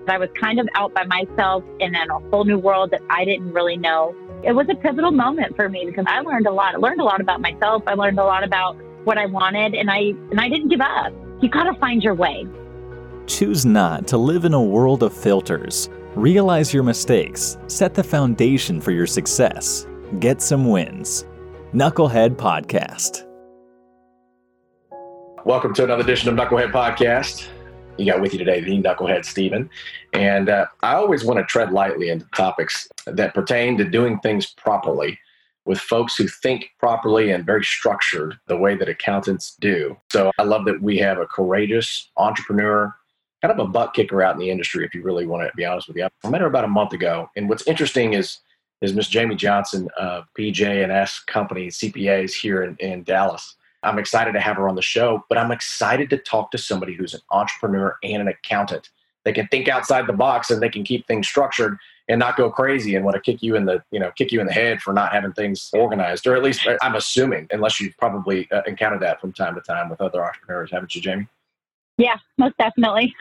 I was kind of out by myself in a whole new world that I didn't really know. It was a pivotal moment for me because I learned a lot. I learned a lot about myself. I learned a lot about what I wanted, and I didn't give up. You got to find your way. Choose not to live in a world of filters. Realize your mistakes. Set the foundation for your success. Get some wins. Knucklehead Podcast. Welcome to another edition of Knucklehead Podcast. You got with you today the Knucklehead Steven. And I always want to tread lightly into topics that pertain to doing things properly with folks who think properly and very structured the way that accountants do. So I love that we have a courageous entrepreneur, kind of a butt kicker out in the industry, if you really want to be honest with you. I met her about a month ago. And what's interesting is Miss Jamie Johnson of PJ&S Company, CPAs here in Dallas. I'm excited to have her on the show, but I'm excited to talk to somebody who's an entrepreneur and an accountant. They can think outside the box and they can keep things structured and not go crazy and want to kick you in the head for not having things organized, or at least I'm assuming, unless you've probably encountered that from time to time with other entrepreneurs, haven't you, Jamie? Yeah, most definitely.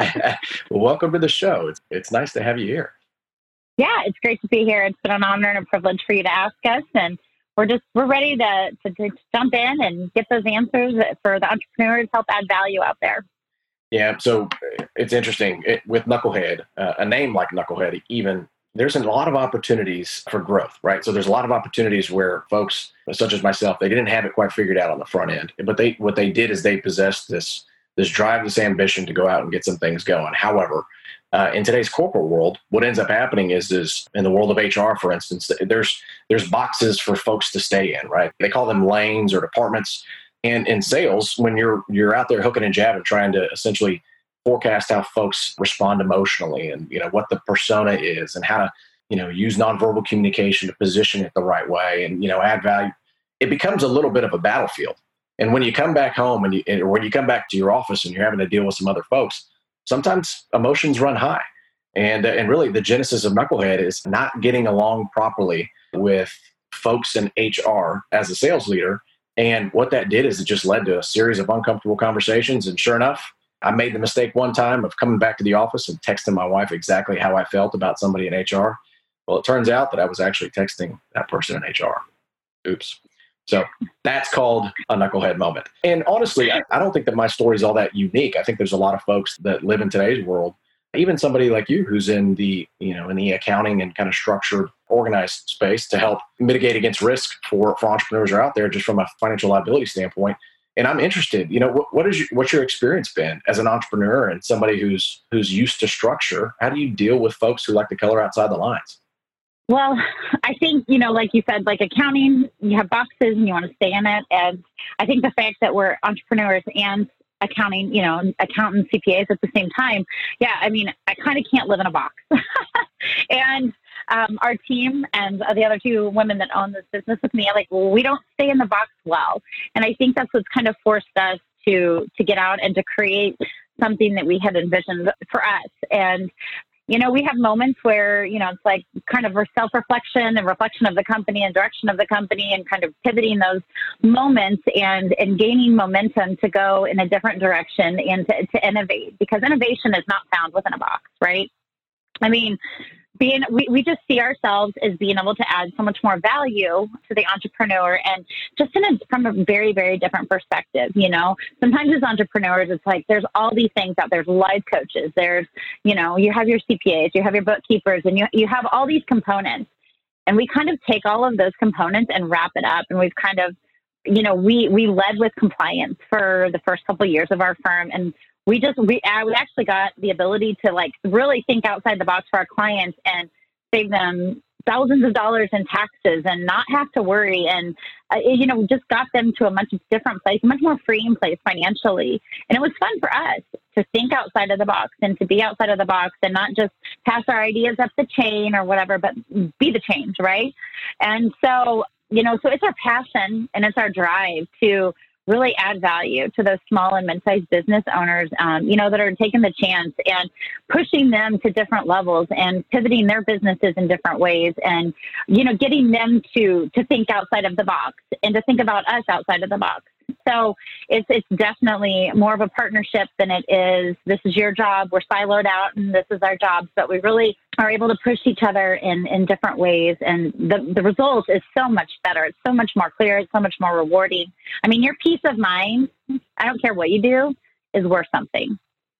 Well, welcome to the show. It's nice to have you here. Yeah, it's great to be here. It's been an honor and a privilege for you to ask us, and we're ready to jump in and get those answers for the entrepreneurs, help add value out there. Yeah, so it's interesting with Knucklehead, a name like Knucklehead, even there's a lot of opportunities for growth, right? So there's a lot of opportunities where folks, such as myself, they didn't have it quite figured out on the front end, but what they did is they possessed this drive, this ambition to go out and get some things going. However, in today's corporate world, what ends up happening is in the world of HR, for instance, there's boxes for folks to stay in, right? They call them lanes or departments. And in sales, when you're out there hooking and jabbing, trying to essentially forecast how folks respond emotionally and what the persona is and how to use nonverbal communication to position it the right way and add value, it becomes a little bit of a battlefield. And when you come back home or when you come back to your office and you're having to deal with some other folks, sometimes emotions run high. And really the genesis of Knucklehead is not getting along properly with folks in HR as a sales leader. And what that did is it just led to a series of uncomfortable conversations. And sure enough, I made the mistake one time of coming back to the office and texting my wife exactly how I felt about somebody in HR. Well, it turns out that I was actually texting that person in HR. Oops. So that's called a Knucklehead moment. And honestly, I don't think that my story is all that unique. I think there's a lot of folks that live in today's world, even somebody like you who's in the accounting and kind of structured, organized space to help mitigate against risk for entrepreneurs who are out there just from a financial liability standpoint. And I'm interested, what's your experience been as an entrepreneur and somebody who's used to structure? How do you deal with folks who like to color outside the lines? Well, I think, like you said, like accounting, you have boxes and you want to stay in it. And I think the fact that we're entrepreneurs and accounting, accountants, CPAs at the same time. Yeah, I mean, I kind of can't live in a box. And our team and the other two women that own this business with me, we don't stay in the box well. And I think that's what's kind of forced us to get out and to create something that we had envisioned for us. And we have moments where, it's like kind of self-reflection and reflection of the company and direction of the company and kind of pivoting those moments and gaining momentum to go in a different direction and to innovate, because innovation is not found within a box, right? I mean, we just see ourselves as being able to add so much more value to the entrepreneur, and just from a very, very different perspective. Sometimes as entrepreneurs, it's like there's all these things out there. There's life coaches. There's, you have your CPAs, you have your bookkeepers, and you have all these components. And we kind of take all of those components and wrap it up. And we've kind of, we led with compliance for the first couple of years of our firm, and we actually got the ability to really think outside the box for our clients and save them thousands of dollars in taxes and not have to worry. And, just got them to a much different place, a much more freeing place financially. And it was fun for us to think outside of the box and to be outside of the box and not just pass our ideas up the chain or whatever, but be the change. Right. And so, so it's our passion and it's our drive to really add value to those small and mid-sized business owners, that are taking the chance and pushing them to different levels and pivoting their businesses in different ways and, getting them to think outside of the box and to think about us outside of the box. So it's definitely more of a partnership than it is, this is your job, we're siloed out, and this is our job. But we really are able to push each other in different ways. And the result is so much better. It's so much more clear. It's so much more rewarding. I mean, your peace of mind, I don't care what you do, is worth something.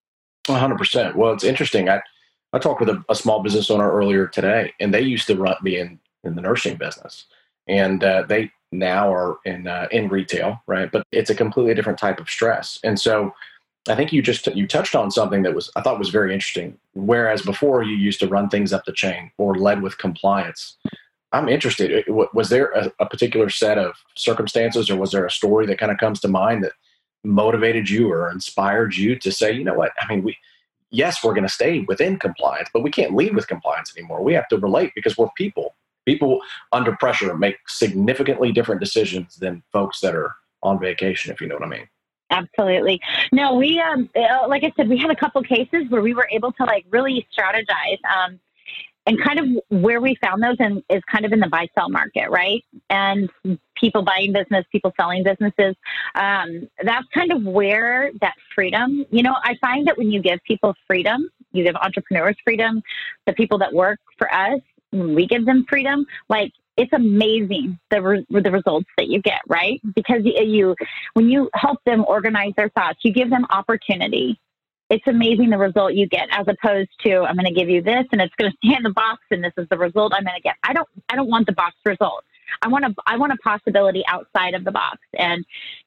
100%. Well, it's interesting. I talked with a small business owner earlier today, and they used to be in the nursing business. And they now are in retail, right? But it's a completely different type of stress. And so I think you touched on something that I thought was very interesting. Whereas before you used to run things up the chain or led with compliance. I'm interested. Was there a particular set of circumstances, or was there a story that kind of comes to mind that motivated you or inspired you to say, you know what? I mean, we're going to stay within compliance, but we can't lead with compliance anymore. We have to relate because we're people. People under pressure make significantly different decisions than folks that are on vacation, if you know what I mean. Absolutely. No, we, like I said, we had a couple cases where we were able to really strategize, and kind of where we found those is kind of in the buy-sell market, right? And people buying business, people selling businesses. That's kind of where that freedom, I find that when you give people freedom, you give entrepreneurs freedom, the people that work for us, when we give them freedom, it's amazing the results that you get, right? Because when you help them organize their thoughts, you give them opportunity. It's amazing the result you get, as opposed to, I'm going to give you this and it's going to stay in the box and this is the result I'm going to get. I don't want the box result. I want a possibility outside of the box. And,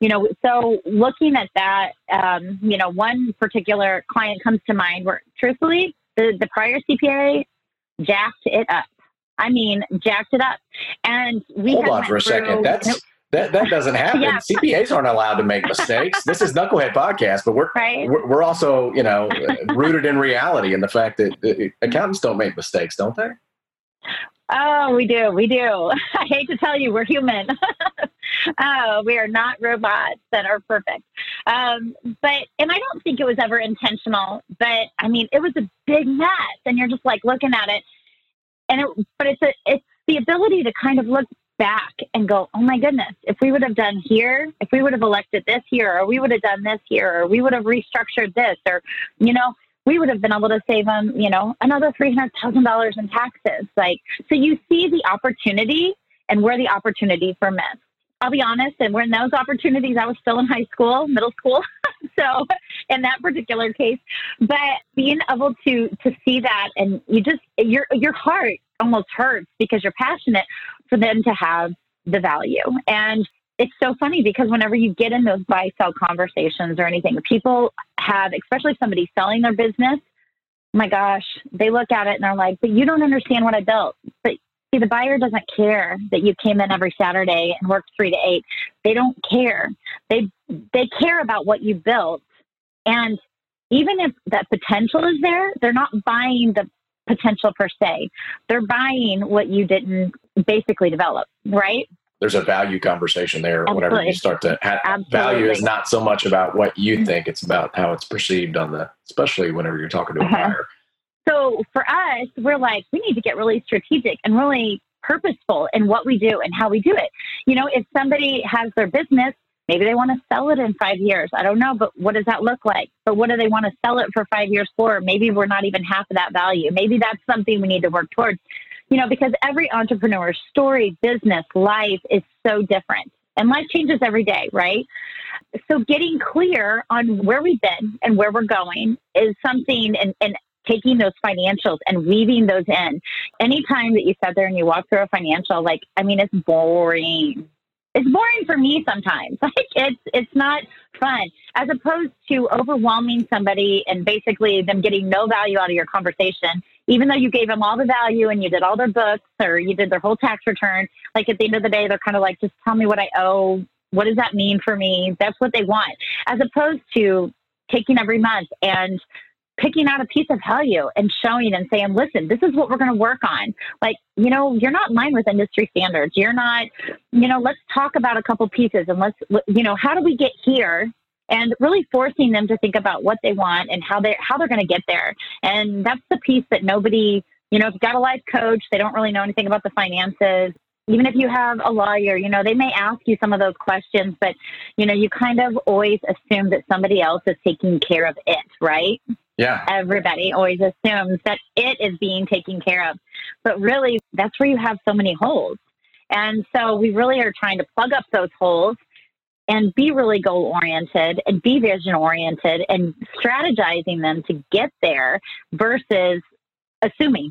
so looking at that, one particular client comes to mind where truthfully, the prior CPA jacked it up. I mean, jacked it up. And we hold on for a second. That doesn't happen. Yeah. CPAs aren't allowed to make mistakes. This is Knucklehead Podcast, but we're also, rooted in reality and the fact that accountants don't make mistakes, don't they? Oh, we do. I hate to tell you, we're human. We are not robots that are perfect. And I don't think it was ever intentional, but I mean, it was a big mess, and you're just looking at it. But it's the ability to kind of look back and go, oh my goodness, if we would have done here, if we would have elected this here, or we would have done this here, or we would have restructured this, or, we would have been able to save them, another $300,000 in taxes. So you see the opportunity and where the opportunities were missed. I'll be honest, and when those opportunities, I was still in middle school. So in that particular case, but being able to see that, and your heart almost hurts because you're passionate for them to have the value. And it's so funny because whenever you get in those buy-sell conversations or anything, people have, especially somebody selling their business, oh my gosh, they look at it and they're like, but you don't understand what I built. But see, the buyer doesn't care that you came in every Saturday and worked 3 to 8. They don't care. They care about what you built. And even if that potential is there, they're not buying the potential per se. They're buying what you didn't basically develop, right? There's a value conversation there. Absolutely. Whenever you start to have value is not so much about what you think, it's about how it's perceived especially whenever you're talking to a buyer. So for us, we're we need to get really strategic and really purposeful in what we do and how we do it. If somebody has their business, maybe they want to sell it in 5 years. I don't know, but what does that look like? But what do they want to sell it for 5 years for? Maybe we're not even half of that value. Maybe that's something we need to work towards, because every entrepreneur's story, business, life is so different. And life changes every day, right? So getting clear on where we've been and where we're going is something, and taking those financials and weaving those in. Anytime that you sit there and you walk through a financial, it's boring. It's boring for me sometimes. It's not fun, as opposed to overwhelming somebody and basically them getting no value out of your conversation, even though you gave them all the value and you did all their books or you did their whole tax return. At the end of the day, they're kind of just tell me what I owe. What does that mean for me? That's what they want, as opposed to taking every month and picking out a piece of value and showing and saying, listen, this is what we're going to work on. You're not in line with industry standards. You're not, let's talk about a couple pieces and how do we get here? And really forcing them to think about what they want and how they're going to get there. And that's the piece that nobody, if you've got a life coach, they don't really know anything about the finances. even if you have a lawyer, they may ask you some of those questions, but, you kind of always assume that somebody else is taking care of it, right? Yeah. Everybody always assumes that it is being taken care of. But really, that's where you have so many holes. And so we really are trying to plug up those holes and be really goal-oriented and be vision-oriented and strategizing them to get there versus assuming.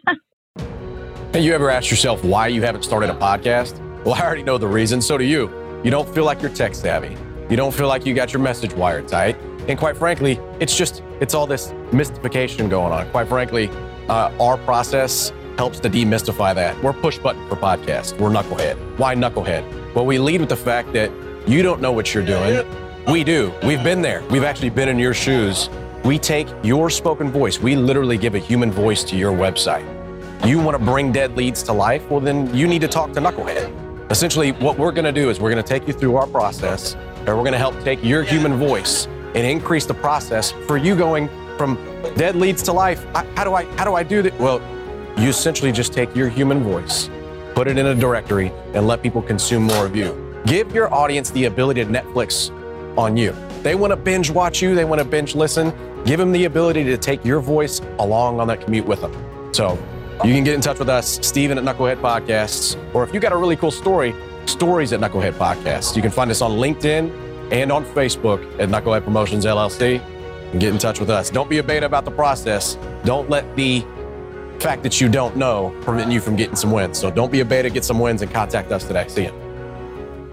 Have you ever asked yourself why you haven't started a podcast? Well, I already know the reason. So do you. You don't feel like you're tech savvy. You don't feel like you got your message wired tight. And quite frankly, it's all this mystification going on. Quite frankly, our process helps to demystify that. We're push button for podcasts. We're Knucklehead. Why Knucklehead? Well, we lead with the fact that you don't know what you're doing. We do. We've been there. We've actually been in your shoes. We take your spoken voice. We literally give a human voice to your website. You want to bring dead leads to life? Well, then you need to talk to Knucklehead. Essentially, what we're going to do is we're going to take you through our process, and we're going to help take your human voice and increase the process for you going from dead leads to life. How do I do that? Well, you essentially just take your human voice, put it in a directory, and let people consume more of you. Give your audience the ability to Netflix on you. They want to binge watch you. They want to binge listen. Give them the ability to take your voice along on that commute with them. So you can get in touch with us, Steven at Knucklehead Podcasts, or if you got a really cool story, Stories at Knucklehead Podcasts. You can find us on LinkedIn and on Facebook at Knucklehead Promotions LLC, and get in touch with us. Don't be a beta about the process. Don't let the fact that you don't know prevent you from getting some wins. So don't be a beta, get some wins, and contact us today. See you.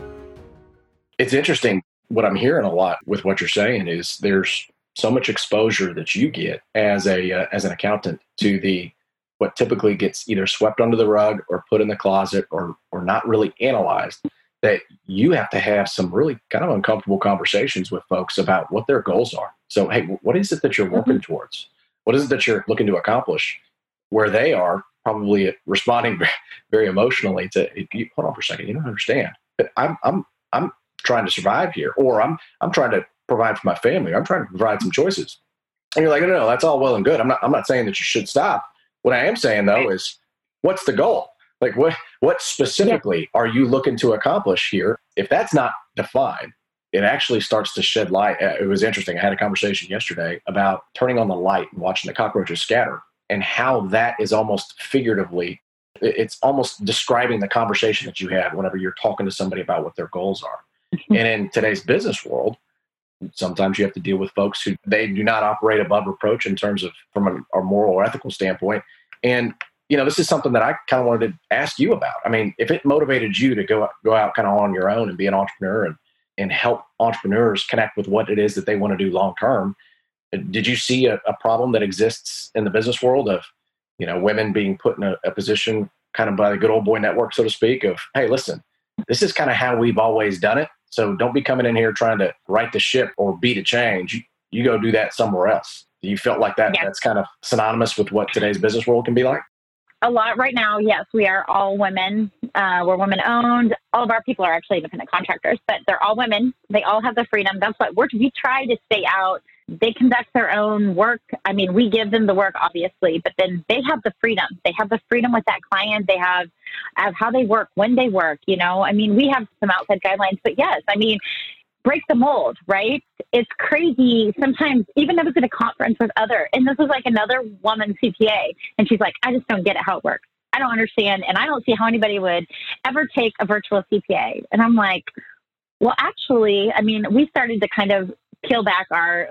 It's interesting. What I'm hearing a lot with what you're saying is there's so much exposure that you get as an accountant to what typically gets either swept under the rug or put in the closet or not really analyzed, that you have to have some really kind of uncomfortable conversations with folks about what their goals are. So, hey, what is it that you're working towards? What is it that you're looking to accomplish? Where they are probably responding very emotionally to, hold on for a second, you don't understand. But I'm trying to survive here, or I'm trying to provide for my family. I'm trying to provide some choices. And you're like, no, that's all well and good. I'm not saying that you should stop. What I am saying though is, what's the goal? Like what specifically are you looking to accomplish here? If that's not defined, it actually starts to shed light. It was interesting. I had a conversation yesterday about turning on the light and watching the cockroaches scatter, and how that is almost figuratively, it's almost describing the conversation that you had whenever you're talking to somebody about what their goals are. And in today's business world, sometimes you have to deal with folks who they do not operate above reproach in terms of from a moral or ethical standpoint. And, this is something that I kind of wanted to ask you about. I mean, if it motivated you to go out kind of on your own and be an entrepreneur and help entrepreneurs connect with what it is that they want to do long term, did you see a problem that exists in the business world of, women being put in a position kind of by the good old boy network, so to speak, of, hey, listen, this is kind of how we've always done it. So don't be coming in here trying to right the ship or beat a change. You go do that somewhere else. Do you feel like that? Yeah. That's kind of synonymous with what today's business world can be like? A lot right now, yes. We are all women. We're women owned. All of our people are actually independent contractors, but they're all women. They all have the freedom. That's what we try to stay out. They conduct their own work. I mean, we give them the work, obviously, but then they have the freedom. They have the freedom with that client. They have how they work, when they work, I mean, we have some outside guidelines, but yes, I mean, break the mold, right? It's crazy. Sometimes, even I was at a conference with and this was like another woman CPA, and she's like, I just don't get it, how it works. I don't understand. And I don't see how anybody would ever take a virtual CPA. And I'm like, well, actually, I mean, we started to kind of peel back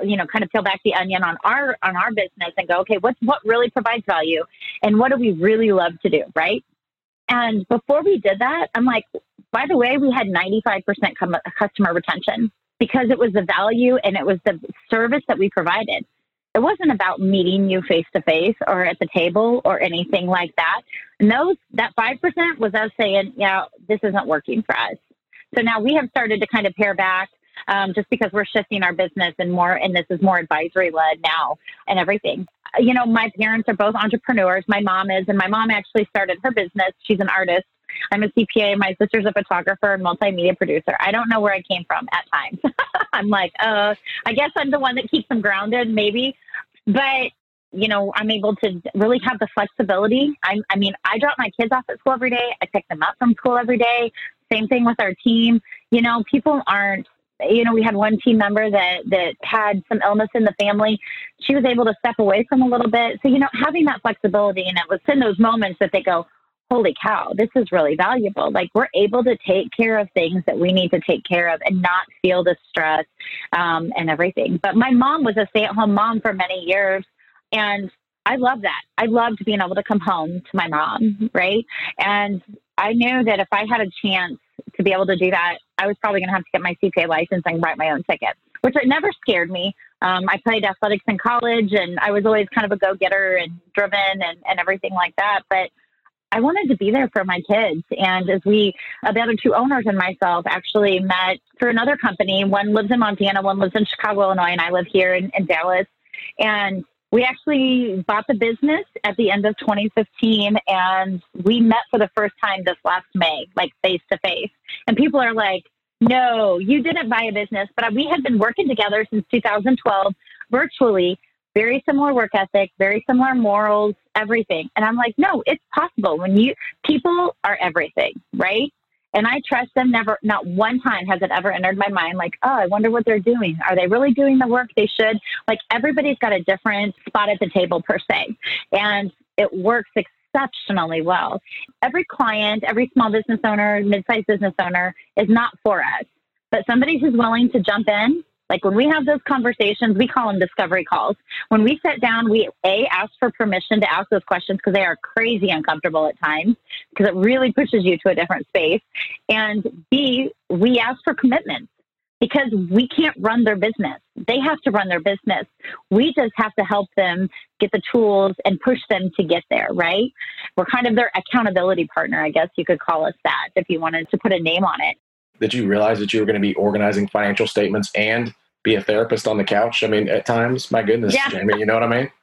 the onion on our business and go, okay, what really provides value and what do we really love to do, right? And before we did that, I'm like, by the way, we had 95% customer retention because it was the value and it was the service that we provided. It wasn't about meeting you face to face or at the table or anything like that. And that 5% was us saying, yeah, this isn't working for us. So now we have started to kind of pare back. Just because we're shifting our business and this is more advisory led now and everything. My parents are both entrepreneurs. My mom is, and my mom actually started her business. She's an artist. I'm a CPA. My sister's a photographer and multimedia producer. I don't know where I came from at times. I'm like, I guess I'm the one that keeps them grounded, maybe. But I'm able to really have the flexibility. I drop my kids off at school every day. I pick them up from school every day. Same thing with our team. People aren't, we had one team member that had some illness in the family. She was able to step away from a little bit. So, having that flexibility, and it was in those moments that they go, holy cow, this is really valuable. Like, we're able to take care of things that we need to take care of and not feel the stress and everything. But my mom was a stay-at-home mom for many years. And I love that. I loved being able to come home to my mom, right? And I knew that if I had a chance to be able to do that, I was probably going to have to get my CPA license and write my own ticket, which it never scared me. I played athletics in college, and I was always kind of a go-getter and driven and everything like that. But I wanted to be there for my kids. And as the other two owners and myself actually met through another company, one lives in Montana, one lives in Chicago, Illinois, and I live here in Dallas. And we actually bought the business at the end of 2015, and we met for the first time this last May, like face to face. And people are like, no, you didn't buy a business, but we had been working together since 2012, virtually, very similar work ethic, very similar morals, everything. And I'm like, no, it's possible people are everything, right? And I trust them. Not one time has it ever entered my mind like, oh, I wonder what they're doing. Are they really doing the work they should? Like, everybody's got a different spot at the table per se. And it works exceptionally well. Every client, every small business owner, mid-sized business owner is not for us. But somebody who's willing to jump in, like when we have those conversations, we call them discovery calls. When we sit down, we ask for permission to ask those questions because they are crazy uncomfortable at times because it really pushes you to a different space. And B, we ask for commitments because we can't run their business. They have to run their business. We just have to help them get the tools and push them to get there, right? We're kind of their accountability partner, I guess you could call us that if you wanted to put a name on it. Did you realize that you were going to be organizing financial statements and be a therapist on the couch? I mean, at times, my goodness, yeah. Jamie, you know what I mean?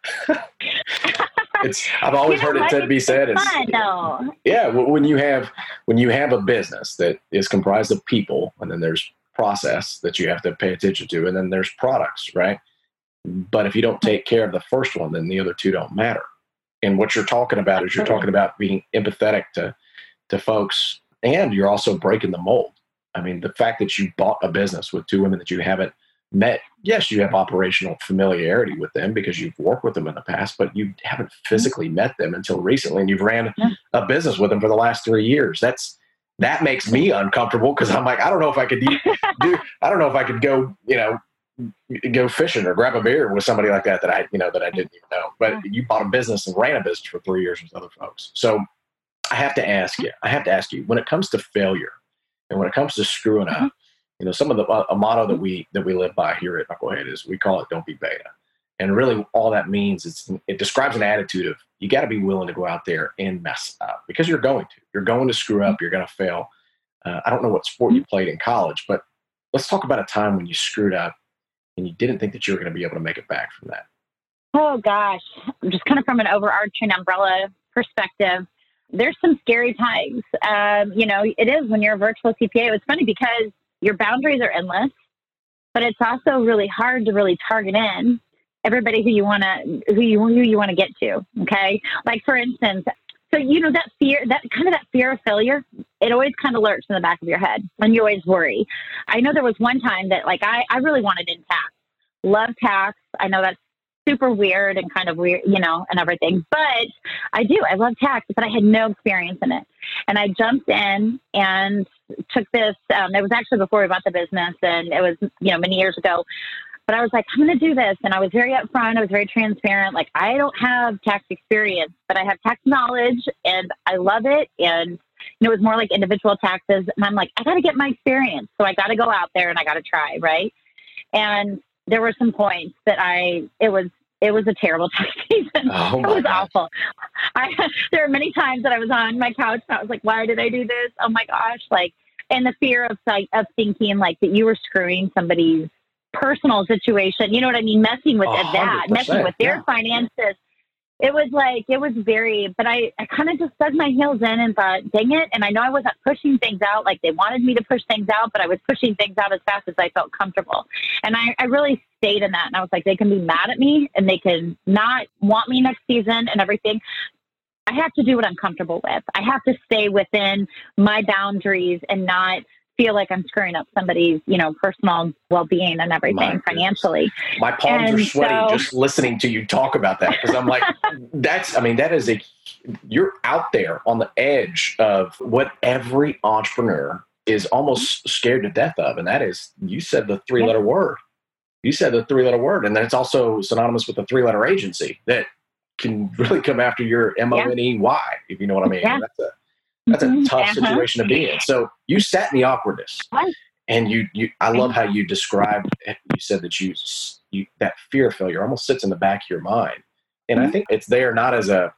I've always heard it to be said. It's fun, though. Yeah, when you have a business that is comprised of people, and then there's process that you have to pay attention to, and then there's products, right? But if you don't take care of the first one, then the other two don't matter. And what you're talking about is you're talking about being empathetic to folks, and you're also breaking the mold. I mean, the fact that you bought a business with two women that you haven't met, yes, you have operational familiarity with them because you've worked with them in the past, but you haven't physically met them until recently, and you've ran a business with them for the last 3 years. That makes me uncomfortable because I'm like, I don't know if I could I don't know if I could go, go fishing or grab a beer with somebody like that I didn't even know. But you bought a business and ran a business for 3 years with other folks. So I have to ask you, when it comes to failure and when it comes to screwing up, some of a motto that we live by here at Knucklehead is we call it "Don't be beta," and really all that means it describes an attitude of you got to be willing to go out there and mess up because you're going to screw up, you're going to fail. I don't know what sport you played in college, but let's talk about a time when you screwed up and you didn't think that you were going to be able to make it back from that. Oh gosh, just kind of from an overarching umbrella perspective. There's some scary times. It is when you're a virtual CPA. It's funny because your boundaries are endless, but it's also really hard to really target in everybody who you want to get to. Okay. Like for instance, so, that fear of failure, it always kind of lurks in the back of your head and you always worry. I know there was one time that I really wanted in tax, love tax. I know that's super weird and kind of weird, and everything, but I love tax, but I had no experience in it. And I jumped in and took this, it was actually before we bought the business and it was, many years ago, but I was like, I'm going to do this. And I was very upfront. I was very transparent. Like, I don't have tax experience, but I have tax knowledge and I love it. And, it was more like individual taxes. And I'm like, I got to get my experience. So I got to go out there and I got to try. Right. And there were some points that it was a terrible tax season. Oh it was awful. There were many times that I was on my couch and I was like, why did I do this? Oh my gosh. And the fear of thinking that you were screwing somebody's personal situation. You know what I mean? Messing with messing with their finances. It was very, but I kind of just dug my heels in and thought, dang it. And I know I wasn't pushing things out like they wanted me to push things out, but I was pushing things out as fast as I felt comfortable. And I really stayed in that. And I was like, they can be mad at me and they can not want me next season and everything. I have to do what I'm comfortable with. I have to stay within my boundaries and not feel like I'm screwing up somebody's, personal well-being and everything financially. My palms are sweaty just listening to you talk about that, because I'm like, you're out there on the edge of what every entrepreneur is almost scared to death of. And that is, you said the three-letter word. And then it's also synonymous with the three-letter agency that can really come after your MONEY, if you know what I mean. Yeah. That's a tough situation to be in. So you sat in the awkwardness, and I love how you described it. You said that you that fear of failure almost sits in the back of your mind. And I think it's there not as a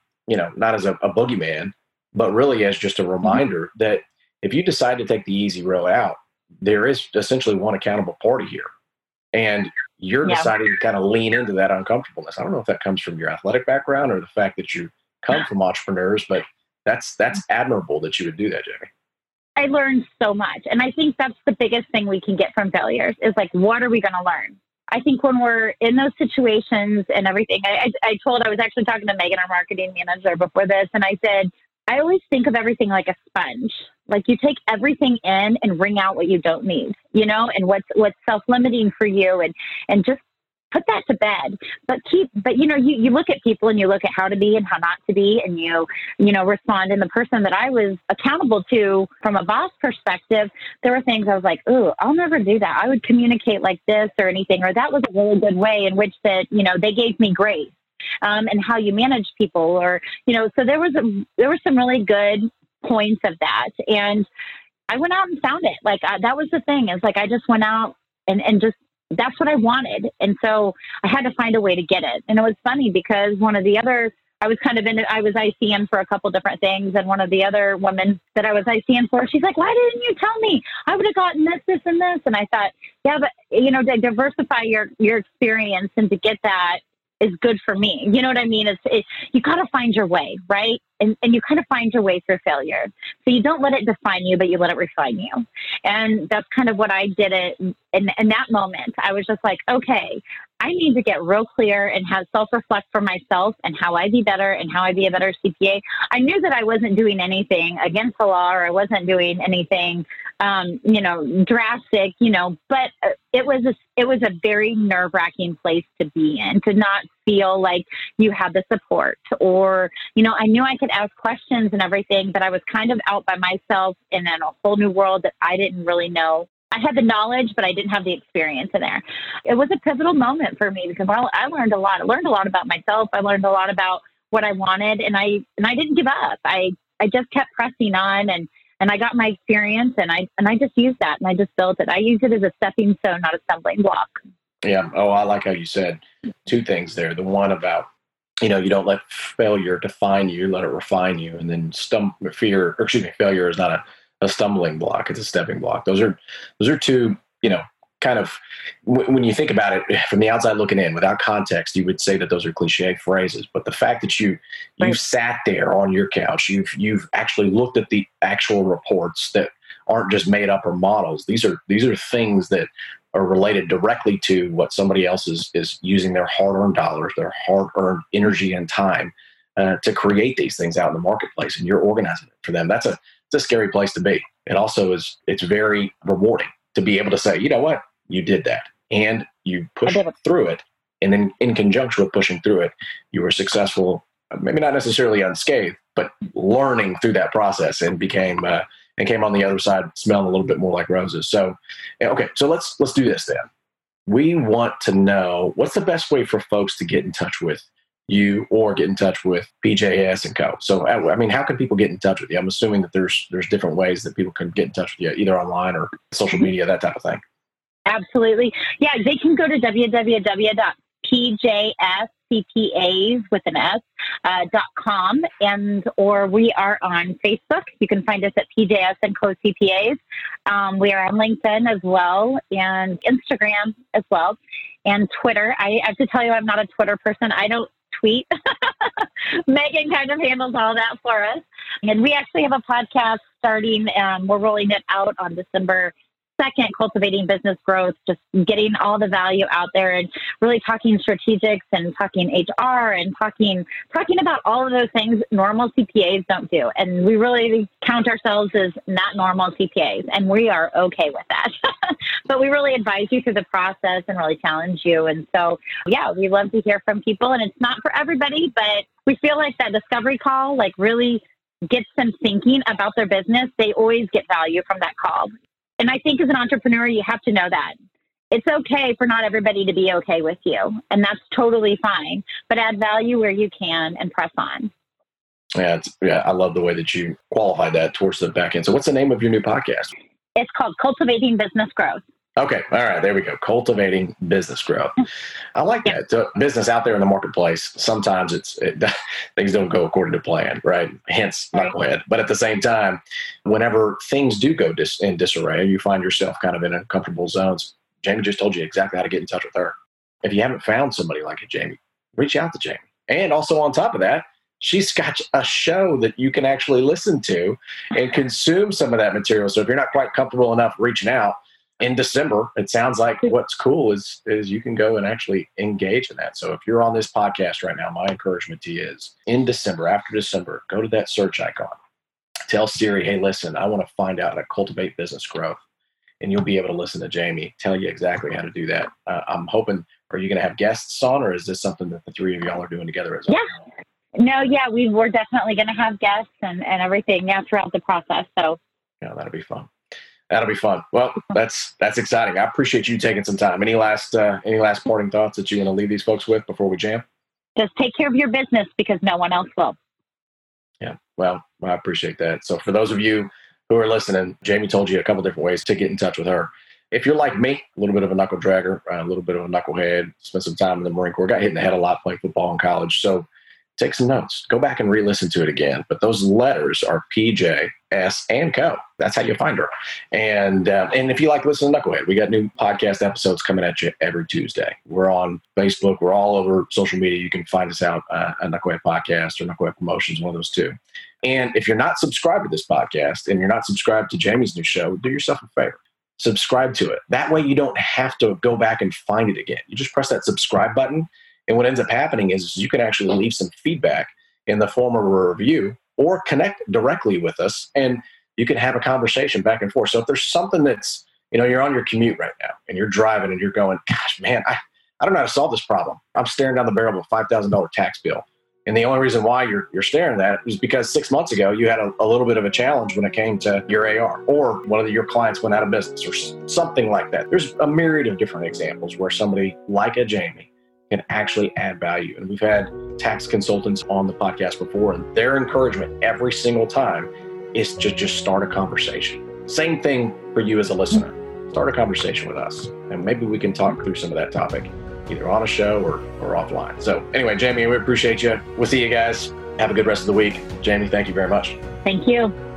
boogeyman, but really as just a reminder that if you decide to take the easy road out, there is essentially one accountable party here. And you're deciding to kind of lean into that uncomfortableness. I don't know if that comes from your athletic background or the fact that you come from entrepreneurs, but that's admirable that you would do that, Jamie. I learned so much. And I think that's the biggest thing we can get from failures is like, what are we going to learn? I think when we're in those situations and everything, I was actually talking to Megan, our marketing manager, before this, and I said, I always think of everything like a sponge. Like you take everything in and wring out what you don't need, and what's self-limiting for you, and just put that to bed. But you look at people and you look at how to be and how not to be, and you respond. And the person that I was accountable to from a boss perspective, there were things I was like, "Ooh, I'll never do that. I would communicate like this or anything," or that was a really good way in which that, they gave me grace. And how you manage people, or, so there were some really good points of that. And I went out and found it. Like, that was the thing, is like, I just went out and just, that's what I wanted. And so I had to find a way to get it. And it was funny because one of the other, I was ICN for a couple different things. And one of the other women that I was ICN for, she's like, why didn't you tell me? I would have gotten this, and this. And I thought, yeah, but to diversify your experience and to get that is good for me. You know what I mean? You got to find your way, right? And you kind of find your way through failure. So you don't let it define you, but you let it refine you. And that's kind of what I did in that moment. I was just like, okay, I need to get real clear and have self-reflect for myself and how I be better and how I be a better CPA. I knew that I wasn't doing anything against the law, or I wasn't doing anything, drastic, but it was a very nerve-wracking place to be in, to not feel like you had the support, or, I knew I could ask questions and everything, but I was kind of out by myself and in a whole new world that I didn't really know. I had the knowledge, but I didn't have the experience in there. It was a pivotal moment for me because I learned a lot. I learned a lot about myself. I learned a lot about what I wanted, and I didn't give up. I just kept pressing on, and I got my experience, and I just used that, and I just built it. I used it as a stepping stone, not a stumbling block. Yeah. Oh, I like how you said two things there. The one about, you don't let failure define you, let it refine you. And then failure is not a stumbling block. It's a stepping block. Those are two, kind of, when you think about it from the outside looking in without context, you would say that those are cliche phrases, but the fact that you sat there on your couch, you've actually looked at the actual reports that aren't just made up or models. These are things that are related directly to what somebody else is using their hard-earned dollars, their hard-earned energy and time to create these things out in the marketplace, and you're organizing it for them. It's a scary place to be. It also it's very rewarding to be able to say, you know what, you did that, and you pushed through it, and then in conjunction with pushing through it, you were successful, maybe not necessarily unscathed, but learning through that process, and came on the other side smelling a little bit more like roses. So, okay, so let's do this then. We want to know, what's the best way for folks to get in touch with you or get in touch with PJS & Co. So, I mean, how can people get in touch with you? I'm assuming that there's different ways that people can get in touch with you, either online or social media, that type of thing. Absolutely. Yeah, they can go to www.pjscpas.com, or we are on Facebook. You can find us at PJS & Co. CPAs. We are on LinkedIn as well, and Instagram as well, and Twitter. I have to tell you, I'm not a Twitter person. I don't tweet. Megan kind of handles all that for us. And we actually have a podcast starting. We're rolling it out on December second, cultivating business growth, just getting all the value out there and really talking strategics and talking HR and talking about all of those things normal CPAs don't do. And we really count ourselves as not normal CPAs, and we are okay with that. But we really advise you through the process and really challenge you. And so, yeah, we love to hear from people, and it's not for everybody, but we feel like that discovery call, like, really gets them thinking about their business. They always get value from that call. And I think as an entrepreneur, you have to know that. It's okay for not everybody to be okay with you, and that's totally fine. But add value where you can and press on. Yeah, I love the way that you qualified that towards the back end. So what's the name of your new podcast? It's called Cultivating Business Growth. Okay. All right. There we go. Cultivating business growth. I like that. So business out there in the marketplace, sometimes things don't go according to plan, right? Hence knucklehead. But at the same time, whenever things do go in disarray, you find yourself kind of in uncomfortable zones. Jamie just told you exactly how to get in touch with her. If you haven't found somebody like Jamie, reach out to Jamie. And also on top of that, she's got a show that you can actually listen to and consume some of that material. So if you're not quite comfortable enough reaching out, in December, it sounds like what's cool is you can go and actually engage in that. So if you're on this podcast right now, my encouragement to you is in December, after December, go to that search icon. Tell Siri, hey, listen, I want to find out how to cultivate business growth. And you'll be able to listen to Jamie tell you exactly how to do that. I'm hoping, are you going to have guests on, or is this something that the three of y'all are doing together as well? Yeah. No, yeah, we're definitely going to have guests and everything throughout the process. So yeah, that'll be fun. That'll be fun. Well, that's exciting. I appreciate you taking some time. Any last parting thoughts that you want to leave these folks with before we jam? Just take care of your business because no one else will. Yeah. Well, I appreciate that. So for those of you who are listening, Jamie told you a couple different ways to get in touch with her. If you're like me, a little bit of a knuckle dragger, a little bit of a knucklehead, spent some time in the Marine Corps, got hit in the head a lot playing football in college. So take some notes. Go back and re-listen to it again. But those letters are PJ, S, and Co. That's how you find her. And if you like listening to Knucklehead, we got new podcast episodes coming at you every Tuesday. We're on Facebook. We're all over social media. You can find us out at Knucklehead Podcast or Knucklehead Promotions, one of those two. And if you're not subscribed to this podcast and you're not subscribed to Jamie's new show, do yourself a favor. Subscribe to it. That way you don't have to go back and find it again. You just press that subscribe button. And what ends up happening is you can actually leave some feedback in the form of a review or connect directly with us, and you can have a conversation back and forth. So if there's something that's, you're on your commute right now and you're driving and you're going, gosh, man, I don't know how to solve this problem. I'm staring down the barrel of a $5,000 tax bill. And the only reason why you're staring at that is because 6 months ago, you had a little bit of a challenge when it came to your AR, or one of your clients went out of business or something like that. There's a myriad of different examples where somebody like a Jamie can actually add value. And we've had tax consultants on the podcast before, and their encouragement every single time is to just start a conversation. Same thing for you as a listener. Start a conversation with us, and maybe we can talk through some of that topic, either on a show or offline. So anyway, Jamie, we appreciate you. We'll see you guys. Have a good rest of the week. Jamie, thank you very much. Thank you.